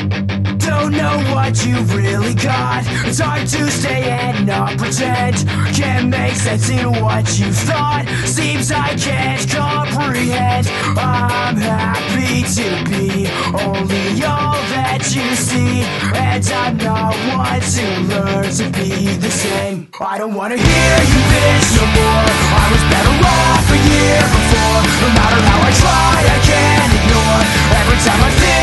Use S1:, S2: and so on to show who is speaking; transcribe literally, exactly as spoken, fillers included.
S1: Don't know what you really got. It's hard to stay and not pretend. Can't make sense in what you thought. Seems I can't comprehend. I'm happy to be only all that you see, and I'm not one to learn to be the same. I don't wanna hear you bitch no more. I was better off a year before. No matter how I try, I can't ignore. Every time I feel